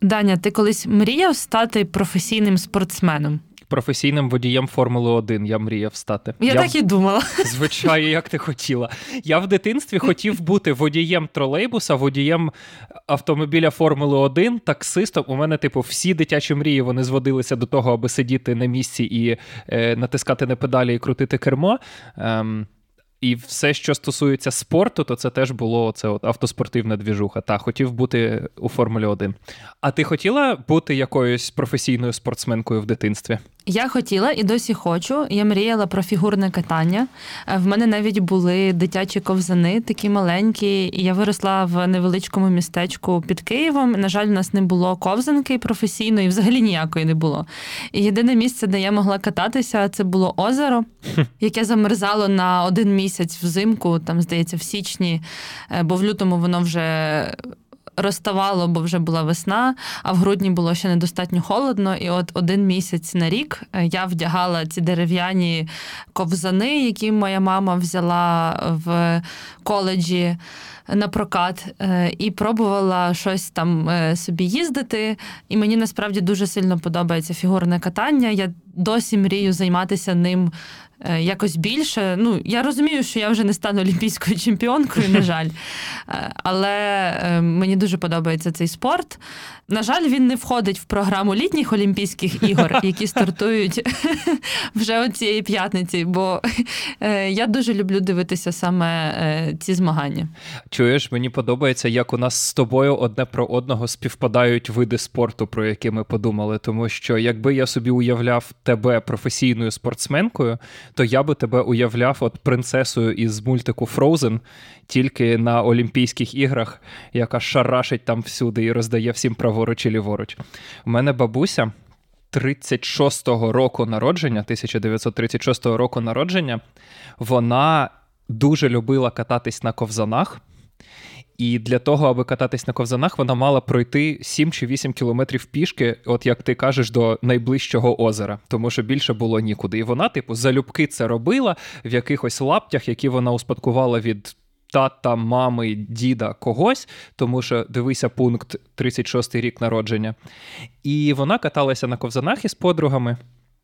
Даня, ти колись мріяв стати професійним спортсменом? Професійним водієм Формули-1 я мріяв стати. Я так і думала. Звичайно, як ти хотіла. Я в дитинстві хотів бути водієм тролейбуса, водієм автомобіля Формули-1, таксистом. У мене, всі дитячі мрії, вони зводилися до того, аби сидіти на місці і натискати на педалі і крутити кермо. І все, що стосується спорту, то це теж було автоспортивна двіжуха. Та, хотів бути у Формулі-1. А ти хотіла бути якоюсь професійною спортсменкою в дитинстві? Я хотіла і досі хочу. Я мріяла про фігурне катання. В мене навіть були дитячі ковзани, такі маленькі. І я виросла в невеличкому містечку під Києвом. На жаль, у нас не було ковзанки професійної, взагалі ніякої не було. І єдине місце, де я могла кататися, це було озеро, яке замерзало на 1 місяць взимку, там, здається, в січні, бо в лютому воно вже розставало, бо вже була весна, а в грудні було ще недостатньо холодно. І от 1 місяць на рік я вдягала ці дерев'яні ковзани, які моя мама взяла в коледжі на прокат, і пробувала щось там собі їздити. І мені насправді дуже сильно подобається фігурне катання. Я досі мрію займатися ним якось більше. Я розумію, що я вже не стану олімпійською чемпіонкою, на жаль. Але мені дуже подобається цей спорт. На жаль, він не входить в програму літніх Олімпійських ігор, які стартують вже цієї п'ятниці, бо я дуже люблю дивитися саме ці змагання. Чуєш, мені подобається, як у нас з тобою одне про одного співпадають види спорту, про які ми подумали. Тому що якби я собі уявляв тебе професійною спортсменкою, то я би тебе уявляв принцесою із мультику Frozen, тільки на Олімпійських іграх, яка шарашить там всюди і роздає всім праворуч і ліворуч. У мене бабуся 36-го року народження, 1936 року народження, вона дуже любила кататись на ковзанах. І для того, аби кататись на ковзанах, вона мала пройти 7 чи 8 кілометрів пішки, от як ти кажеш, до найближчого озера, тому що більше було нікуди. І вона, залюбки це робила в якихось лаптях, які вона успадкувала від тата, мами, діда, когось, тому що, дивися, пункт 36-й рік народження. І вона каталася на ковзанах із подругами,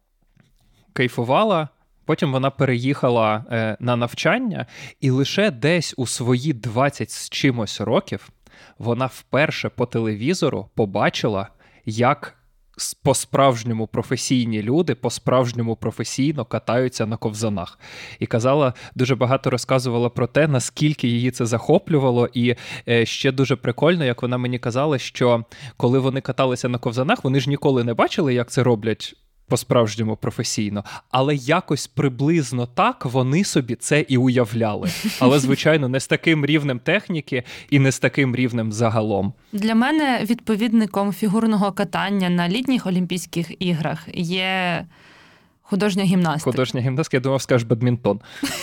кайфувала. Потім вона переїхала на навчання, і лише десь у свої 20 з чимось років вона вперше по телевізору побачила, як по-справжньому професійні люди, по-справжньому професійно катаються на ковзанах. І казала, дуже багато розказувала про те, наскільки її це захоплювало. І ще дуже прикольно, як вона мені казала, що коли вони каталися на ковзанах, вони ж ніколи не бачили, як це роблять по-справжньому професійно, але якось приблизно так вони собі це і уявляли. Але, звичайно, не з таким рівнем техніки і не з таким рівнем загалом. Для мене відповідником фігурного катання на літніх Олімпійських іграх є художня гімнастика. Художня гімнастика, я думав, скажеш бадмінтон.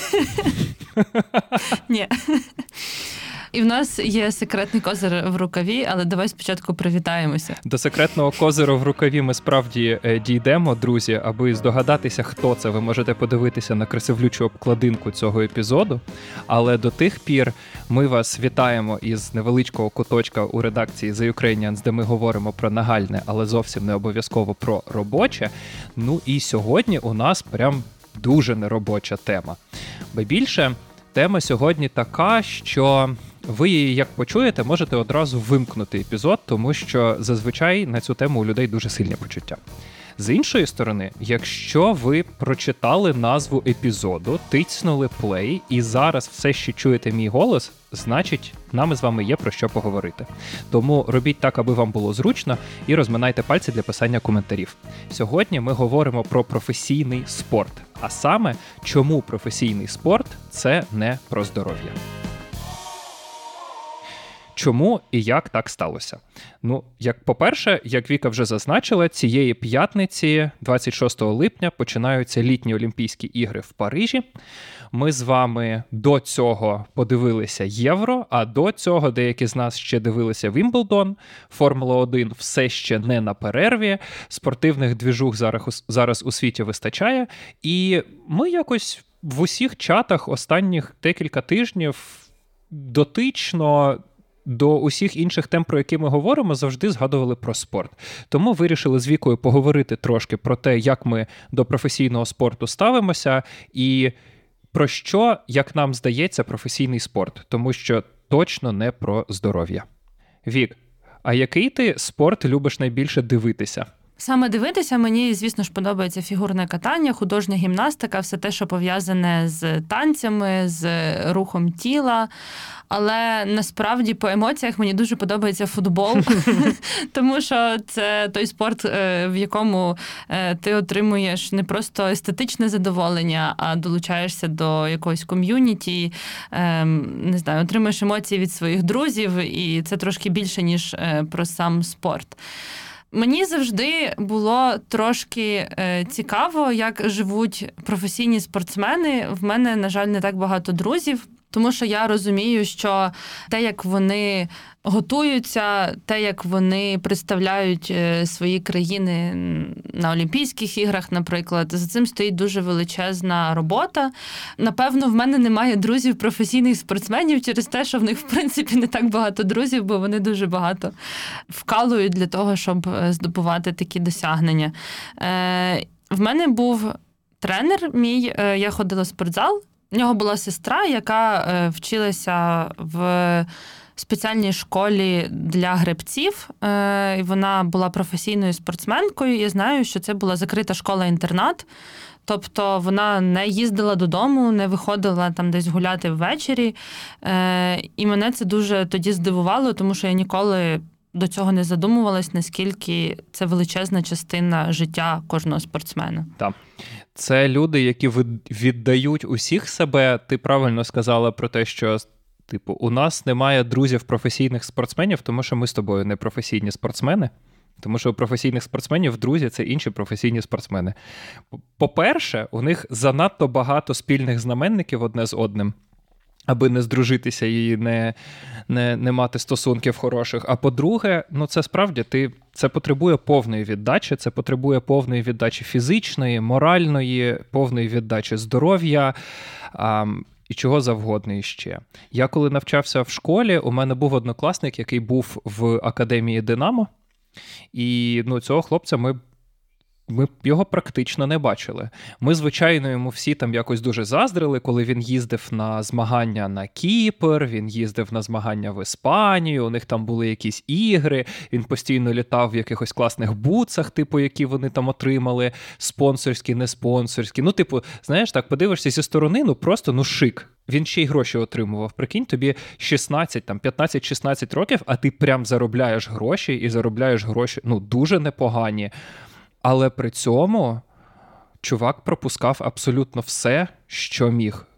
Ні. І в нас є секретний козир в рукаві, але давай спочатку привітаємося. До секретного козиру в рукаві ми справді дійдемо, друзі. Аби здогадатися, хто це, ви можете подивитися на красивлючу обкладинку цього епізоду. Але до тих пір ми вас вітаємо із невеличкого куточка у редакції The Ukrainians, де ми говоримо про нагальне, але зовсім не обов'язково про робоче. І сьогодні у нас прям дуже неробоча тема. Бо більше, тема сьогодні така, що ви її, як почуєте, можете одразу вимкнути епізод, тому що зазвичай на цю тему у людей дуже сильні почуття. З іншої сторони, якщо ви прочитали назву епізоду, тицьнули плей і зараз все ще чуєте мій голос, значить, нам з вами є про що поговорити. Тому робіть так, аби вам було зручно, і розминайте пальці для писання коментарів. Сьогодні ми говоримо про професійний спорт, а саме, чому професійний спорт – це не про здоров'я. Чому і як так сталося? По-перше, як Віка вже зазначила, цієї п'ятниці, 26 липня, починаються літні Олімпійські ігри в Парижі. Ми з вами до цього подивилися Євро, а до цього деякі з нас ще дивилися Вімблдон. Формула-1 все ще не на перерві, спортивних двіжух зараз у світі вистачає. І ми якось в усіх чатах останніх декілька тижнів дотично до усіх інших тем, про які ми говоримо, завжди згадували про спорт. Тому вирішили з Вікою поговорити трошки про те, як ми до професійного спорту ставимося і про що, як нам здається, професійний спорт. Тому що точно не про здоров'я. Вік, а який ти спорт любиш найбільше дивитися? Саме дивитися мені, звісно ж, подобається фігурне катання, художня гімнастика, все те, що пов'язане з танцями, з рухом тіла. Але насправді по емоціях мені дуже подобається футбол, тому що це той спорт, в якому ти отримуєш не просто естетичне задоволення, а долучаєшся до якогось ком'юніті, не знаю, отримуєш емоції від своїх друзів, і це трошки більше, ніж про сам спорт. Мені завжди було трошки цікаво, як живуть професійні спортсмени. В мене, на жаль, не так багато друзів, тому що я розумію, що те, як вони готуються, те, як вони представляють свої країни на Олімпійських іграх, наприклад, за цим стоїть дуже величезна робота. Напевно, в мене немає друзів професійних спортсменів через те, що в них, в принципі, не так багато друзів, бо вони дуже багато вкалують для того, щоб здобувати такі досягнення. В мене був тренер мій, я ходила в спортзал. У нього була сестра, яка вчилася в спеціальній школі для гребців. Вона була професійною спортсменкою. Я знаю, що це була закрита школа-інтернат. Тобто вона не їздила додому, не виходила там десь гуляти ввечері. І мене це дуже тоді здивувало, тому що я ніколи до цього не задумувалась, наскільки це величезна частина життя кожного спортсмена. Так. Це люди, які віддають усіх себе. Ти правильно сказала про те, що у нас немає друзів професійних спортсменів, тому що ми з тобою не професійні спортсмени. Тому що у професійних спортсменів друзі – це інші професійні спортсмени. По-перше, у них занадто багато спільних знаменників одне з одним, аби не здружитися і не мати стосунків хороших. А по-друге, це справді, це потребує повної віддачі, це потребує повної віддачі фізичної, моральної, повної віддачі здоров'я і чого завгодно іще. Я коли навчався в школі, у мене був однокласник, який був в Академії «Динамо», і цього хлопця ми його практично не бачили. Ми, звичайно, йому всі там якось дуже заздрили, коли він їздив на змагання на Кіпр, він їздив на змагання в Іспанію, у них там були якісь ігри, він постійно літав в якихось класних буцах, які вони там отримали, спонсорські, не спонсорські. Знаєш, так, подивишся зі сторони, просто шик. Він ще й гроші отримував. Прикинь, тобі 15-16 років, а ти прям заробляєш гроші, і заробляєш гроші, дуже непогані. Але при цьому чувак пропускав абсолютно все, що міг.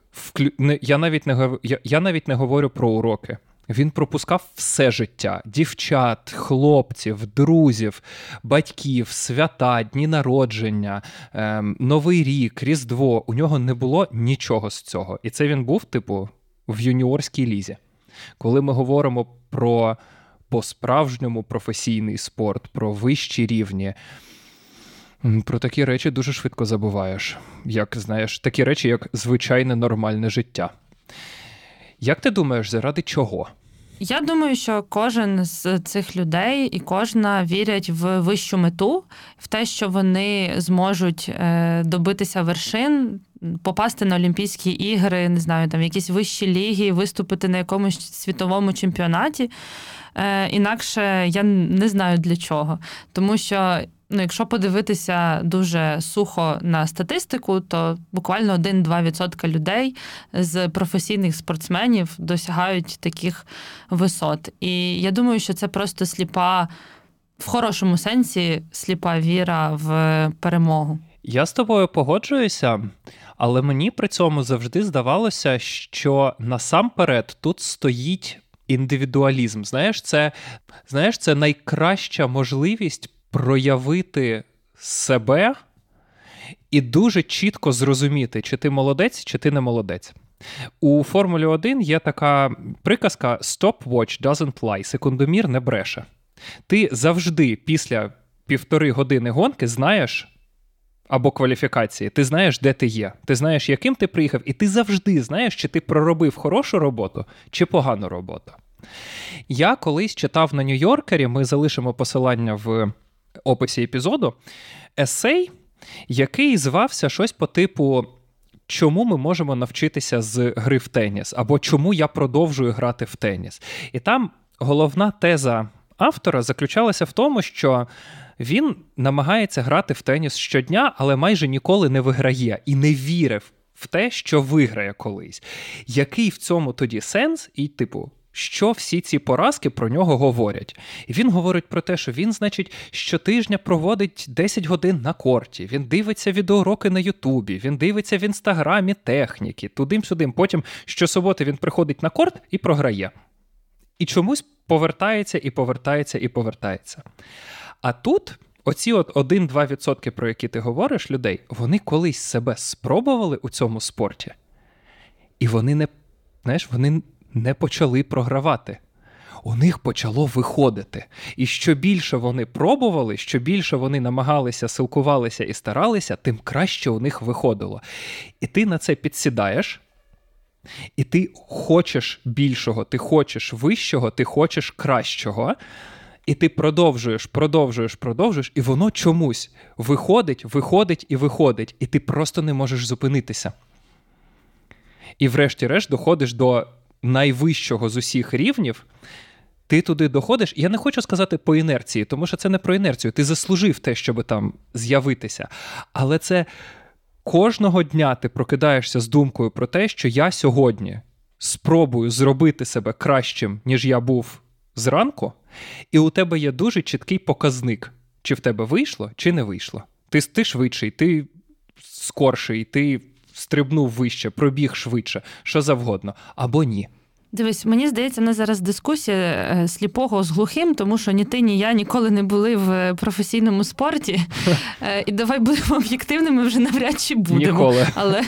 Я навіть не говорю про уроки. Він пропускав все життя. Дівчат, хлопців, друзів, батьків, свята, дні народження, Новий рік, Різдво. У нього не було нічого з цього. І це він був, в юніорській лізі. Коли ми говоримо про по-справжньому професійний спорт, про вищі рівні, про такі речі дуже швидко забуваєш. Такі речі, як звичайне нормальне життя. Як ти думаєш, заради чого? Я думаю, що кожен з цих людей і кожна вірять в вищу мету, в те, що вони зможуть добитися вершин, попасти на Олімпійські ігри, не знаю, там якісь вищі ліги, виступити на якомусь світовому чемпіонаті. Інакше я не знаю для чого. Тому що якщо подивитися дуже сухо на статистику, то буквально 1-2% людей з професійних спортсменів досягають таких висот. І я думаю, що це просто сліпа, в хорошому сенсі, сліпа віра в перемогу. Я з тобою погоджуюся, але мені при цьому завжди здавалося, що насамперед тут стоїть індивідуалізм. Це найкраща можливість проявити себе і дуже чітко зрозуміти, чи ти молодець, чи ти не молодець. У Формулі 1 є така приказка «Stopwatch doesn't lie» – секундомір не бреше. Ти завжди після 1,5 години гонки знаєш, або кваліфікації, ти знаєш, де ти є, ти знаєш, яким ти приїхав, і ти завжди знаєш, чи ти проробив хорошу роботу, чи погану роботу. Я колись читав на Нью-Йоркері, ми залишимо посилання в описі епізоду, есей, який звався щось по типу «Чому ми можемо навчитися з гри в теніс?» або «Чому я продовжую грати в теніс?». І там головна теза автора заключалася в тому, що він намагається грати в теніс щодня, але майже ніколи не виграє і не вірив в те, що виграє колись. Який в цьому тоді сенс? І, що всі ці поразки про нього говорять? І він говорить про те, що він, значить, щотижня проводить 10 годин на корті, він дивиться відеоуроки на Ютубі, він дивиться в Інстаграмі техніки, тудим-сюдим. Потім щосуботи він приходить на корт і програє. І чомусь повертається, і повертається, і повертається. А тут оці 1-2%, про які ти говориш, людей, вони колись себе спробували у цьому спорті, і вони не почали програвати. У них почало виходити. І що більше вони пробували, що більше вони намагалися, силкувалися і старалися, тим краще у них виходило. І ти на це підсідаєш, і ти хочеш більшого, ти хочеш вищого, ти хочеш кращого, і ти продовжуєш, і воно чомусь виходить, і ти просто не можеш зупинитися. І врешті-решт доходиш до найвищого з усіх рівнів, ти туди доходиш, я не хочу сказати по інерції, тому що це не про інерцію, ти заслужив те, щоб там з'явитися, але це кожного дня ти прокидаєшся з думкою про те, що я сьогодні спробую зробити себе кращим, ніж я був зранку, і у тебе є дуже чіткий показник, чи в тебе вийшло, чи не вийшло. Ти швидший, ти скорший, ти стрибнув вище, пробіг швидше, що завгодно, або ні. Дивись, мені здається, в нас зараз дискусія сліпого з глухим, тому що ні ти, ні я ніколи не були в професійному спорті. І давай будемо об'єктивними, вже навряд чи будемо. Ніколи. Але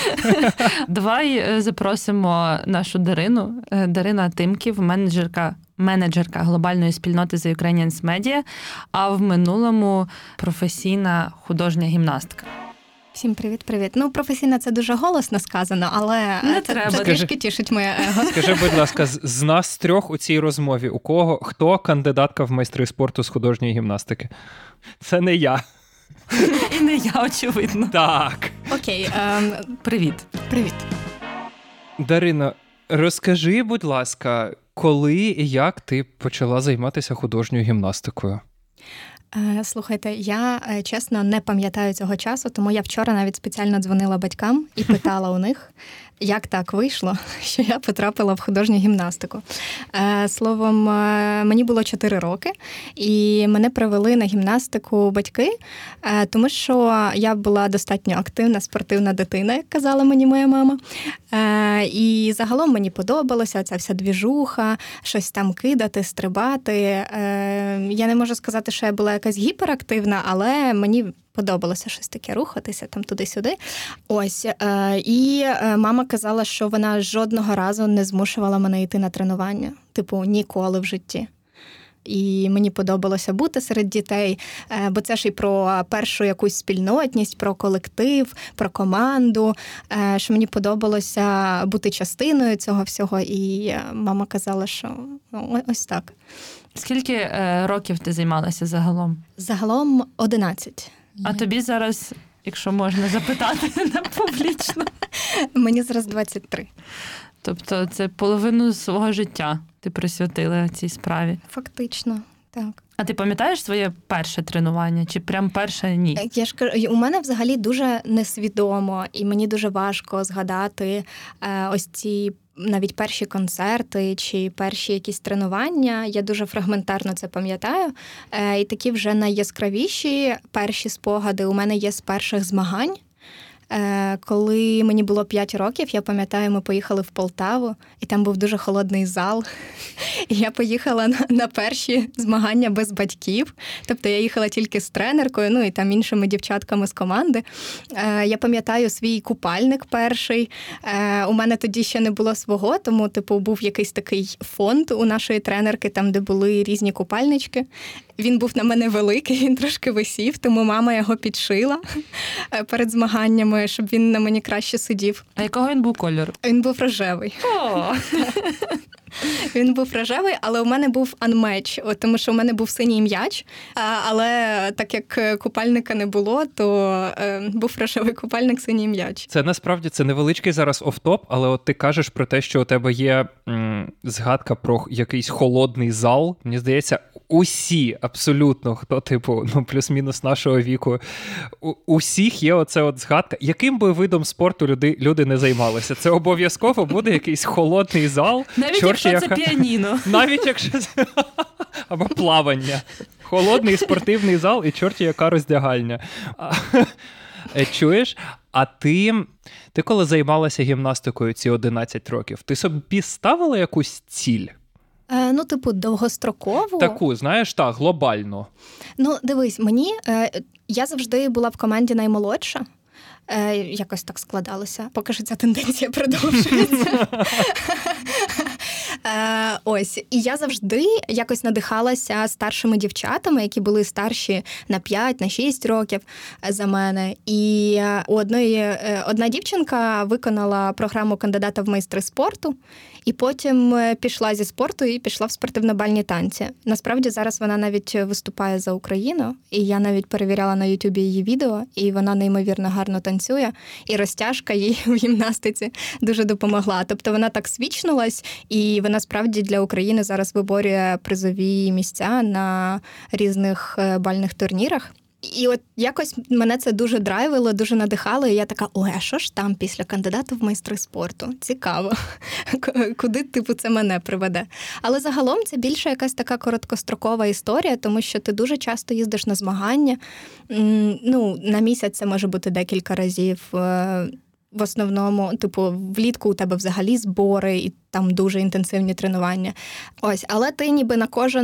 давай запросимо нашу Дарину. Дарина Тимків, менеджерка глобальної спільноти The Ukrainians Media, а в минулому професійна художня гімнастка. Всім привіт. Ну, професійна – це дуже голосно сказано, але це трішки тішить моє его. Скажи, будь ласка, з нас трьох у цій розмові, хто кандидатка в майстри спорту з художньої гімнастики? Це не я. І не я, очевидно. Так. Окей. Привіт. Дарино, розкажи, будь ласка, коли і як ти почала займатися художньою гімнастикою? Слухайте, я, чесно, не пам'ятаю цього часу, тому я вчора навіть спеціально дзвонила батькам і питала у них, як так вийшло, що я потрапила в художню гімнастику. Словом, мені було 4 роки, і мене привели на гімнастику батьки, тому що я була достатньо активна, спортивна дитина, як казала мені моя мама. І загалом мені подобалося ця вся двіжуха, щось там кидати, стрибати. Я не можу сказати, що я була якась гіперактивна, але мені подобалося щось таке рухатися там туди-сюди. Ось. І мама казала, що вона жодного разу не змушувала мене йти на тренування. Ніколи в житті. І мені подобалося бути серед дітей, бо це ж і про першу якусь спільнотність, про колектив, про команду, що мені подобалося бути частиною цього всього. І мама казала, що ось так. Скільки років ти займалася загалом? Загалом 11. А тобі зараз, якщо можна запитати публічно? Мені зараз 23. Тобто це половину свого життя ти присвятила цій справі? Фактично, так. А ти пам'ятаєш своє перше тренування? Чи прям перше ні? Я ж кажу, у мене взагалі дуже несвідомо, і мені дуже важко згадати ось ці навіть перші концерти чи перші якісь тренування. Я дуже фрагментарно це пам'ятаю. І такі вже найяскравіші перші спогади у мене є з перших змагань. Коли мені було 5 років, я пам'ятаю, ми поїхали в Полтаву, і там був дуже холодний зал. І я поїхала на перші змагання без батьків. Тобто я їхала тільки з тренеркою, і там іншими дівчатками з команди. Я пам'ятаю свій купальник перший. У мене тоді ще не було свого, тому був якийсь такий фонд у нашої тренерки, там, де були різні купальнички. Він був на мене великий, він трошки висів, тому мама його підшила перед змаганнями, щоб він на мені краще сидів. А якого він був кольору? Він був рожевий. Він був рожевий, але у мене був анмеч, тому що у мене був синій м'яч, але так як купальника не було, то був рожевий купальник, синій м'яч. Це насправді це невеличкий зараз офтоп, але от ти кажеш про те, що у тебе є згадка про якийсь холодний зал. Мені здається, усі абсолютно, хто типу, плюс-мінус нашого віку, у всіх є оце от згадка. Яким би видом спорту люди не займалися? Це обов'язково буде якийсь холодний зал. Навіть якщо це піаніно. Навіть якщо це... Або плавання. Холодний спортивний зал і чорті яка роздягальня. Чуєш? А ти коли займалася гімнастикою ці 11 років, ти собі ставила якусь ціль? Довгострокову. Таку, знаєш, глобальну. Дивись, я завжди була в команді наймолодша. Якось так складалося. Поки що ця тенденція продовжується. І я завжди якось надихалася старшими дівчатами, які були старші на 5-6 років за мене. І одна дівчинка виконала програму кандидата в майстри спорту, і потім пішла зі спорту і пішла в спортивно-бальні танці. Насправді зараз вона навіть виступає за Україну, і я навіть перевіряла на Ютубі її відео, і вона неймовірно гарно танцює, і розтяжка їй в гімнастиці дуже допомогла. Тобто вона так свічнулась, і вона справді для України зараз виборює призові місця на різних бальних турнірах. І от якось мене це дуже драйвило, дуже надихало, і я така, а що ж там після кандидата в майстри спорту? Цікаво. Куди, це мене приведе? Але загалом це більше якась така короткострокова історія, тому що ти дуже часто їздиш на змагання. На місяць це може бути декілька разів. В основному, влітку у тебе взагалі збори і там дуже інтенсивні тренування. Але ти ніби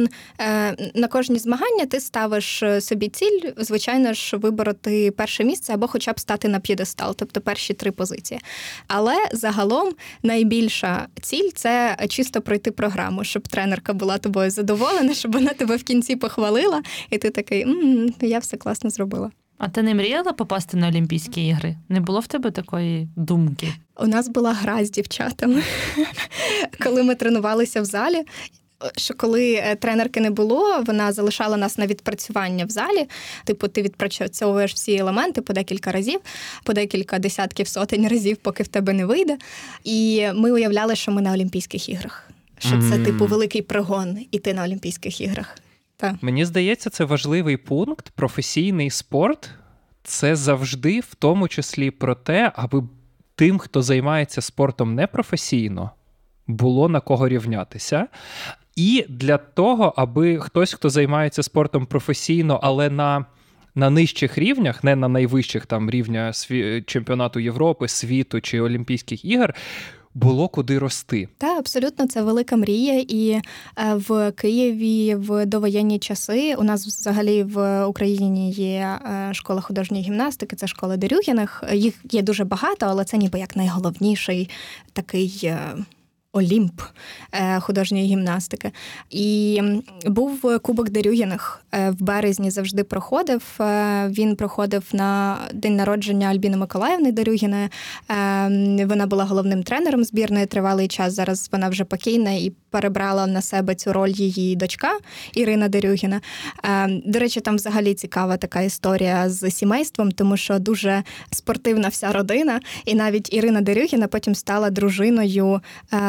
на кожні змагання ти ставиш собі ціль, звичайно ж, вибороти перше місце або хоча б стати на п'єдестал, тобто перші 3 позиції. Але загалом найбільша ціль – це чисто пройти програму, щоб тренерка була тобою задоволена, щоб вона тебе в кінці похвалила, і ти такий, я все класно зробила. А ти не мріяла попасти на Олімпійські ігри? Не було в тебе такої думки? У нас була гра з дівчатами, коли ми тренувалися в залі. Що коли тренерки не було, вона залишала нас на відпрацювання в залі. Ти відпрацьовуєш всі елементи по декілька разів, по декілька десятків, сотень разів, поки в тебе не вийде. І ми уявляли, що ми на Олімпійських іграх. Що це, великий пригон іти на Олімпійських іграх. Мені здається, це важливий пункт. Професійний спорт – це завжди в тому числі про те, аби тим, хто займається спортом непрофесійно, було на кого рівнятися. І для того, аби хтось, хто займається спортом професійно, але на нижчих рівнях, не на найвищих рівня чемпіонату Європи, світу чи Олімпійських ігор, було куди рости. Так, абсолютно, це велика мрія. І в Києві в довоєнні часи у нас взагалі в Україні є школа художньої гімнастики, це школа Дерюгіних. Їх є дуже багато, але це ніби як найголовніший такий Олімп художньої гімнастики. І був Кубок Дерюгіних. В березні завжди проходив. Він проходив на день народження Альбіни Миколаївни Дерюгіної. Вона була головним тренером збірної тривалий час. Зараз вона вже покійна і перебрала на себе цю роль її дочка Ірина Дерюгіна. До речі, там взагалі цікава така історія з сімейством, тому що дуже спортивна вся родина. І навіть Ірина Дерюгіна потім стала дружиною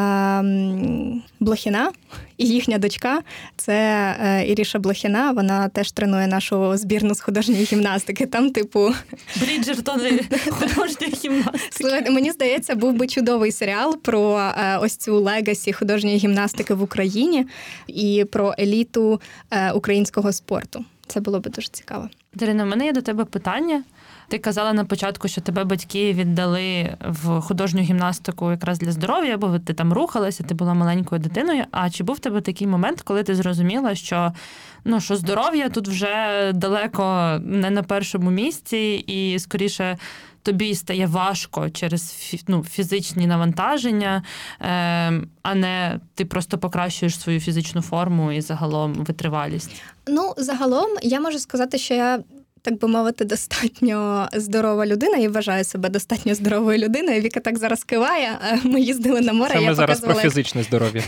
Блохіна, і їхня дочка – це Іріша Блохіна, вона теж тренує нашу збірну з художньої гімнастики. Там, Бріджертони художньої гімнастики. Слухайте, мені здається, був би чудовий серіал про ось цю легасі художньої гімнастики в Україні і про еліту українського спорту. Це було би дуже цікаво. Дарина, у мене є до тебе питання. Ти казала на початку, що тебе батьки віддали в художню гімнастику якраз для здоров'я, бо ти там рухалася, ти була маленькою дитиною. А чи був в тебе такий момент, коли ти зрозуміла, що здоров'я тут вже далеко не на першому місці, і скоріше тобі стає важко через фізичні навантаження, а не ти просто покращуєш свою фізичну форму і загалом витривалість? Загалом я можу сказати, що я, так би мовити, достатньо здорова людина і вважаю себе достатньо здоровою людиною. Віка так зараз киває. Ми їздили на море. Це ми зараз про фізичне здоров'я.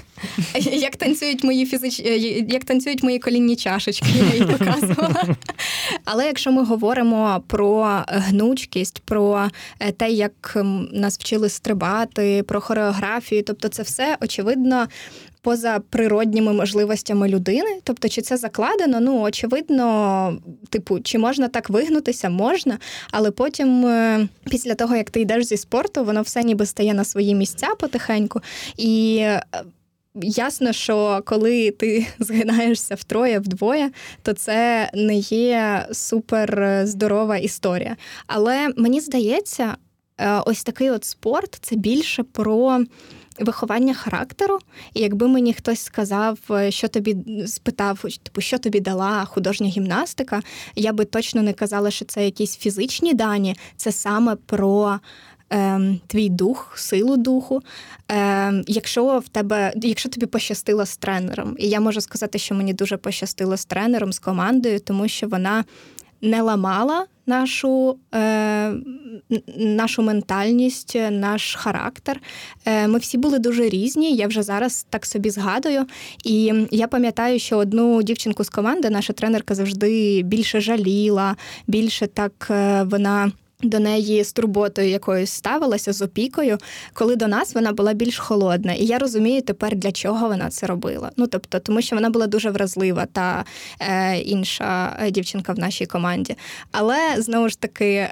Як танцюють мої колінні чашечки, я їй показувала. Але якщо ми говоримо про гнучкість, про те, як нас вчили стрибати, про хореографію, тобто це все, очевидно, поза природніми можливостями людини. Тобто, чи це закладено? Очевидно, чи можна так вигнутися? Можна, але потім, після того, як ти йдеш зі спорту, воно все ніби стає на свої місця потихеньку. І ясно, що коли ти згинаєшся втроє, вдвоє, то це не є супер здорова історія. Але мені здається, ось такий от спорт – це більше про виховання характеру. І якби мені хтось сказав, спитав, що тобі дала художня гімнастика, я би точно не казала, що це якісь фізичні дані, це саме про твій дух, силу духу. Якщо тобі пощастило з тренером, і я можу сказати, що мені дуже пощастило з тренером, з командою, тому що вона не ламала нашу ментальність, наш характер. Ми всі були дуже різні, я вже зараз так собі згадую. І я пам'ятаю, що одну дівчинку з команди наша тренерка завжди більше жаліла, більше так вона до неї з турботою якоюсь ставилася, з опікою, коли до нас вона була більш холодна. І я розумію тепер, для чого вона це робила. Тому що вона була дуже вразлива, та інша дівчинка в нашій команді. Але, знову ж таки,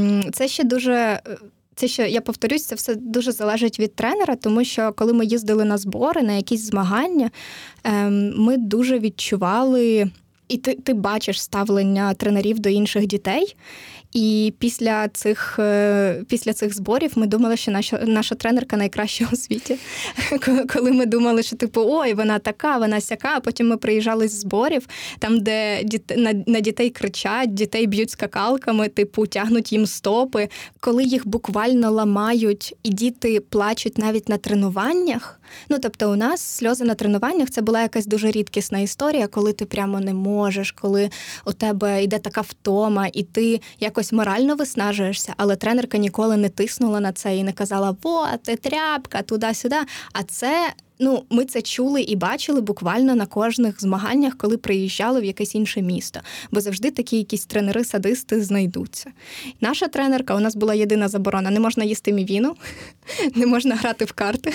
я повторюсь, це все дуже залежить від тренера, тому що коли ми їздили на збори, на якісь змагання, ми дуже відчували, і ти бачиш ставлення тренерів до інших дітей. І після цих зборів ми думали, що наша тренерка найкраща у світі. Коли ми думали, що ой, вона така, вона сяка, а потім ми приїжджали з зборів, там, де на дітей кричать, дітей б'ють скакалками, тягнуть їм стопи. Коли їх буквально ламають, і діти плачуть навіть на тренуваннях. Тобто у нас сльози на тренуваннях – це була якась дуже рідкісна історія, коли ти прямо не можеш, коли у тебе йде така втома, і ти якось морально виснажуєшся, але тренерка ніколи не тиснула на це і не казала ти тряпка, туди-сюди. А це, ми це чули і бачили буквально на кожних змаганнях, коли приїжджали в якесь інше місто. Бо завжди такі якісь тренери-садисти знайдуться. Наша тренерка, у нас була єдина заборона. Не можна їсти мівіну, не можна грати в карти,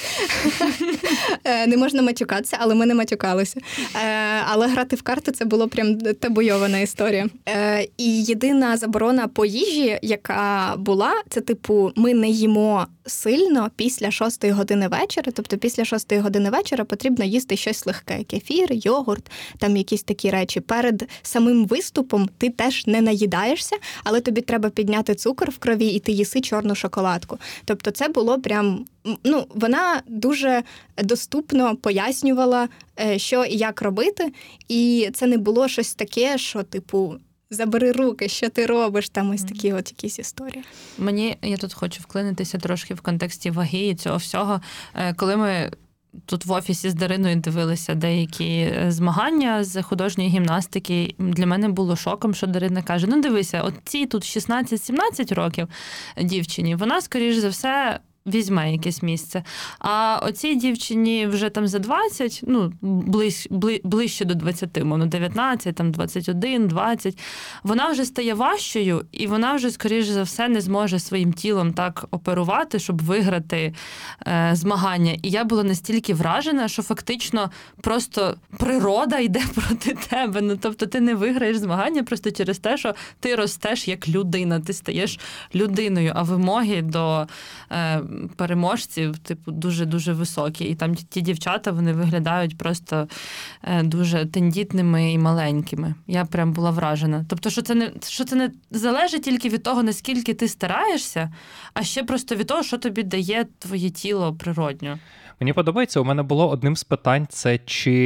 не можна матюкатися, але ми не матюкалися. Але грати в карти – це було прям табуйована історія. І єдина заборона по їжі, яка була, це ми не їмо сильно після 6 години вечора, тобто після 6 години вечора потрібно їсти щось легке. Кефір, йогурт, там якісь такі речі. Перед самим виступом ти теж не наїдаєшся, але тобі треба підняти цукор в крові, і ти їси чорну шоколадку. Тобто це було прям, вона дуже доступно пояснювала, що і як робити, і це не було щось таке, що, забери руки, що ти робиш, там ось такі от якісь історії. Я тут хочу вклинитися трошки в контексті ваги і цього всього. Коли ми тут в офісі з Дариною дивилися деякі змагання з художньої гімнастики, для мене було шоком, що Дарина каже, дивися, от ці тут 16-17 років дівчині, вона, скоріш за все, візьме якесь місце. А оцій дівчині вже там за 20, ближче до 20, мовно, 19, там 21, 20, вона вже стає важчою, і вона вже, скоріш за все, не зможе своїм тілом так оперувати, щоб виграти змагання. І я була настільки вражена, що фактично просто природа йде проти тебе. Тобто ти не виграєш змагання просто через те, що ти ростеш як людина, ти стаєш людиною, а вимоги до переможців, дуже-дуже високі. І там ті дівчата, вони виглядають просто дуже тендітними і маленькими. Я прям була вражена. Тобто, що це не залежить тільки від того, наскільки ти стараєшся, а ще просто від того, що тобі дає твоє тіло природньо. Мені подобається, у мене було одним з питань, це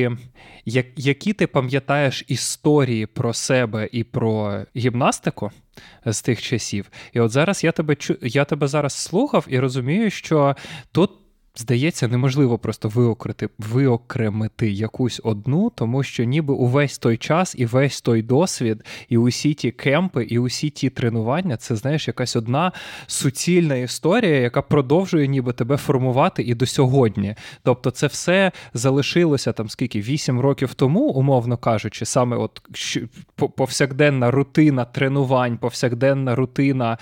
які ти пам'ятаєш історії про себе і про гімнастику з тих часів. І от зараз я тебе зараз слухав і розумію, що тут, здається, неможливо просто виокремити якусь одну, тому що ніби увесь той час і весь той досвід, і усі ті кемпи, і усі ті тренування, це, знаєш, якась одна суцільна історія, яка продовжує ніби тебе формувати і до сьогодні. Тобто це все залишилося там скільки, 8 років тому, умовно кажучи, саме от повсякденна рутина тренувань, повсякденна рутина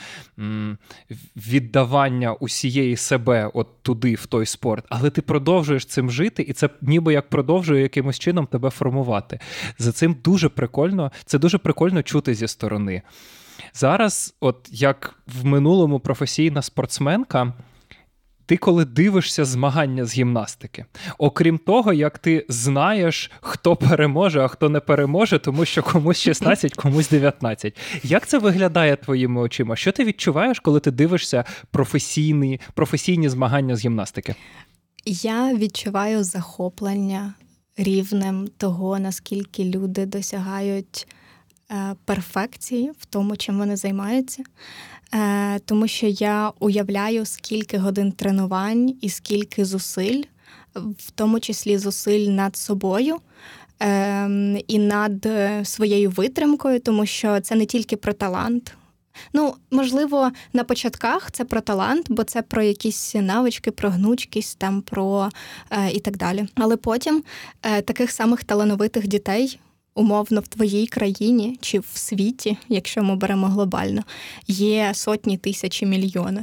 віддавання усієї себе от туди, в той спорт, але ти продовжуєш цим жити, і це ніби як продовжує якимось чином тебе формувати. За цим це дуже прикольно чути зі сторони. Зараз, от як в минулому професійна спортсменка, ти коли дивишся змагання з гімнастики, окрім того, як ти знаєш, хто переможе, а хто не переможе, тому що комусь 16, комусь 19. Як це виглядає твоїми очима? Що ти відчуваєш, коли ти дивишся професійні змагання з гімнастики? Я відчуваю захоплення рівнем того, наскільки люди досягають перфекції в тому, чим вони займаються. Тому що я уявляю, скільки годин тренувань і скільки зусиль, в тому числі зусиль над собою і над своєю витримкою, тому що це не тільки про талант. Ну, можливо, на початках це про талант, бо це про якісь навички, про гнучкість, там, про і так далі. Але потім таких самих талановитих дітей, умовно, в твоїй країні чи в світі, якщо ми беремо глобально, є сотні, тисячі, мільйони.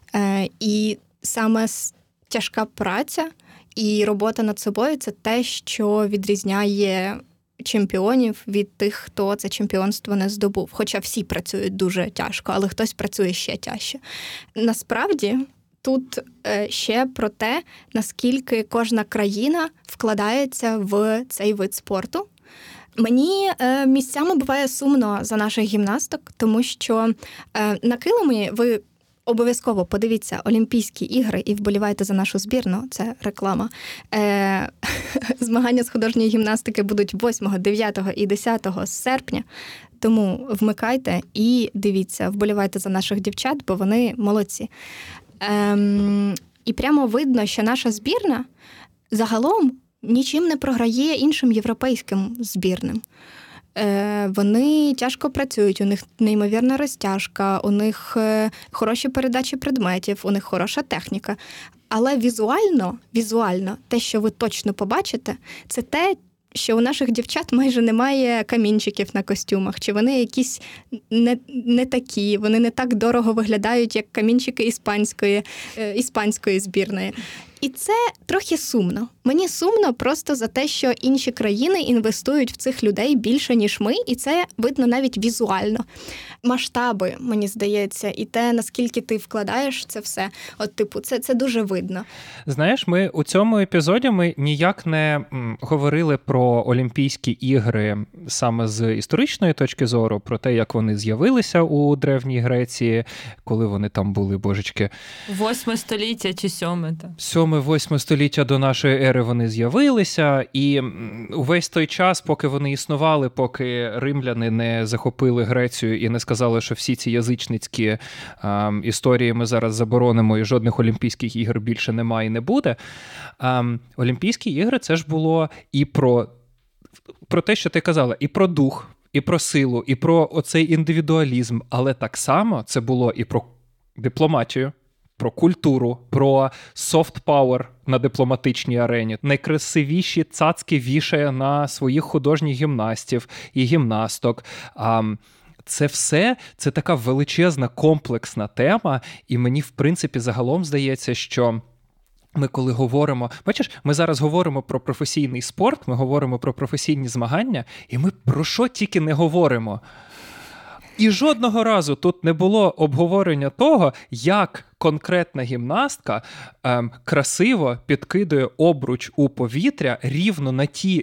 І саме тяжка праця і робота над собою – це те, що відрізняє чемпіонів від тих, хто це чемпіонство не здобув. Хоча всі працюють дуже тяжко, але хтось працює ще тяжче. Насправді, тут ще про те, наскільки кожна країна вкладається в цей вид спорту. Мені місцями буває сумно за наших гімнасток, тому що на килимі ви обов'язково подивіться Олімпійські ігри і вболівайте за нашу збірну, це реклама. Змагання з художньої гімнастики будуть 8, 9 і 10 серпня, тому вмикайте і дивіться, вболівайте за наших дівчат, бо вони молодці. І прямо видно, що наша збірна загалом нічим не програє іншим європейським збірним. Вони тяжко працюють, у них неймовірна розтяжка, у них хороші передачі предметів, у них хороша техніка. Але візуально, те, що ви точно побачите, це те, що у наших дівчат майже немає камінчиків на костюмах, чи вони якісь не такі, вони не так дорого виглядають, як камінчики іспанської збірної. І це трохи сумно. Мені сумно просто за те, що інші країни інвестують в цих людей більше, ніж ми, і це видно навіть візуально. Масштаби, мені здається, і те, наскільки ти вкладаєш це все, от типу, це дуже видно. Знаєш, ми у цьому епізоді ніяк не говорили про Олімпійські ігри саме з історичної точки зору, про те, як вони з'явилися у Древній Греції, коли вони там були, божечки. 8 століття чи 7? 7-8 століття до нашої ери вони з'явилися, і увесь той час, поки вони існували, поки римляни не захопили Грецію і не сказали, що всі ці язичницькі історії ми зараз заборонимо і жодних Олімпійських ігор більше немає і не буде. Олімпійські ігри – це ж було і про те, що ти казала, і про дух, і про силу, і про оцей індивідуалізм, але так само це було і про дипломатію, про культуру, про софт-пауер на дипломатичній арені. Найкрасивіші цацки вішає на своїх художніх гімнастів і гімнасток. Це все, це така величезна, комплексна тема, і мені, в принципі, загалом здається, що ми коли говоримо, бачиш, ми зараз говоримо про професійний спорт, ми говоримо про професійні змагання, і ми про що тільки не говоримо. І жодного разу тут не було обговорення того, як конкретна гімнастка красиво підкидує обруч у повітря рівно на ті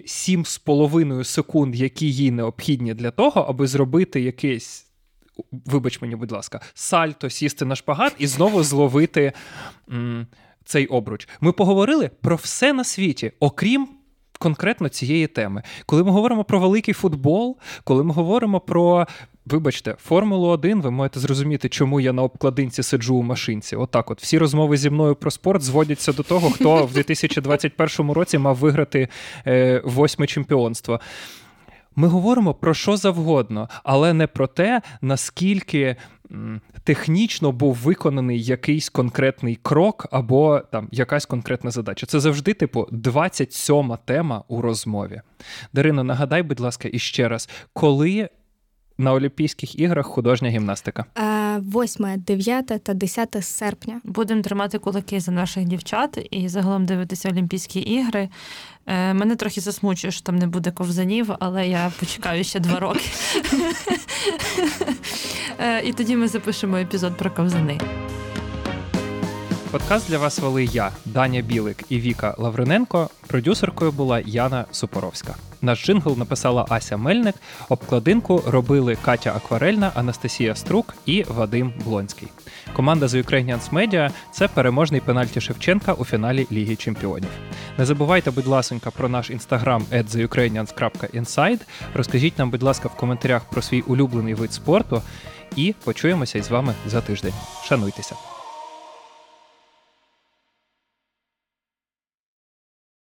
7,5 секунд, які їй необхідні для того, аби зробити якийсь, вибач мені, будь ласка, сальто, сісти на шпагат і знову зловити цей обруч. Ми поговорили про все на світі, окрім конкретно цієї теми. Коли ми говоримо про великий футбол, коли ми говоримо про, вибачте, Формулу-1, ви можете зрозуміти, чому я на обкладинці сиджу у машинці. Отак от. Всі розмови зі мною про спорт зводяться до того, хто в 2021 році мав виграти 8-ме чемпіонство. Ми говоримо про що завгодно, але не про те, наскільки технічно був виконаний якийсь конкретний крок або там якась конкретна задача. Це завжди, 27-ма тема у розмові. Дарино, нагадай, будь ласка, іще раз, коли на Олімпійських іграх художня гімнастика? 8, 9 та 10 серпня. Будемо тримати кулаки за наших дівчат і загалом дивитися Олімпійські ігри. Мене трохи засмучує, що там не буде ковзанів, але я почекаю ще 2 роки. І тоді ми запишемо епізод про ковзани. Подкаст для вас вели я, Даня Білик і Віка Лавриненко. Продюсеркою була Яна Супоровська. Наш джингл написала Ася Мельник. Обкладинку робили Катя Акварельна, Анастасія Струк і Вадим Блонський. Команда The Ukrainians Media – це переможний пенальті Шевченка у фіналі Ліги Чемпіонів. Не забувайте, будь ласенька, про наш інстаграм @theukrainians.inside. Розкажіть нам, будь ласка, в коментарях про свій улюблений вид спорту. І почуємося із вами за тиждень. Шануйтеся!